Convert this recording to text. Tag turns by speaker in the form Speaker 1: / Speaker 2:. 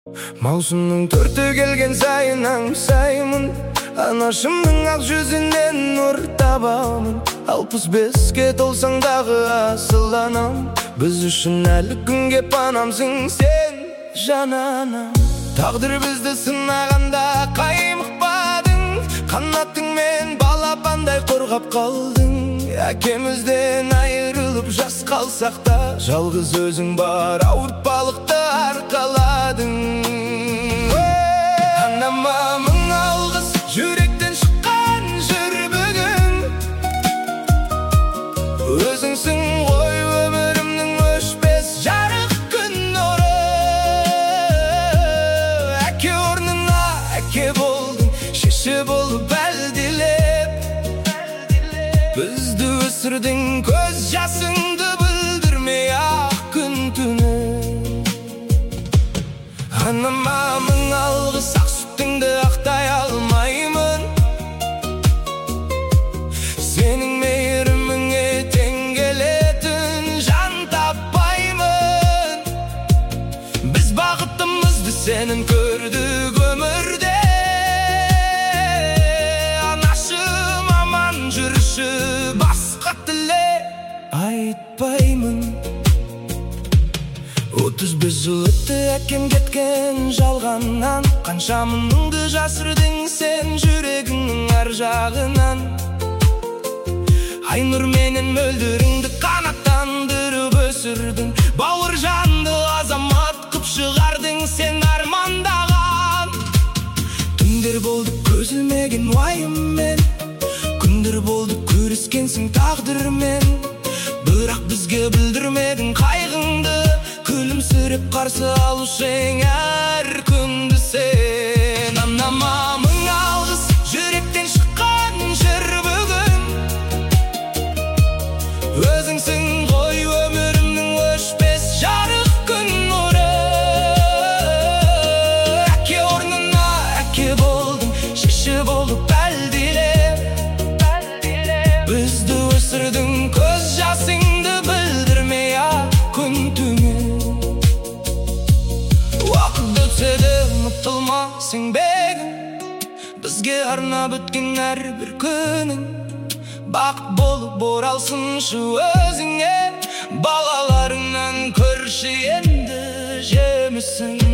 Speaker 1: Маусымның төрті келген сайын аңсаймын, анашымның ақ жүзінен нұр табамын. 65-ке толсаң дағы асыл анам, біз үшін әлі күнге панамсың сен, жан анам. Тағдыр бізді сынағанда қаймықпадың, қанатыңмен балапандай қорғап қалдың. Әкемізден айырылып жас қалсақ та, жалғыз өзің бар ауыртпалықты арқаладың. Анама мың алғыс, жүректен шыққан жыр бүгін. Өзіңсің ғой өмірімнің өшпес жарық күн нұры. Әке орнына әке болдың, шеше болып әлдилеп. Бізді өсірдің, көз жасыңды білдірмей ақ күн түні. Анама мың алғыс, ақ сүтіңді ақтай алмаймын. Сенің мейіріміңе тең келетін жан таппаймын. Біз бақыттымызды сенің көрдік өмірде. Анашым аман жүрші, басқа тілек айтпаймын. 35 жыл өтті әкем кеткен жалғаннан, қанша мұңды жасырдың сен жүрегіңнің әр жағынан. Ай нұрменен мөлдіріңді қанаттандырып өсірдің, бауыр жанды азамат қып шығардың сен армандаған. Түндер болды көз ілмеген уайыммен, күндер болды көріскенсің тағдырмен. Бірақ бізге білдірмедің қайғыңды, күлімсіреп қарсы алушың әр күнді сен. Анама мың алғыс, жүректен шыққан жыр бүгін. Өзіңсің ғой өмірімнің өшпес жарық күн нұры. Әке орнына әке болдың, шеше болып әлдилеп. Бізді өсірдің, көз жасыңды білдірмей ақ күн түні. Уақыт өтсе де ұмытылмасың бегім, бізге арнап өткен әрбір күнің. Бақыт болып оралсыншы өзіңе, балаларыңнан көрші енді жемісің.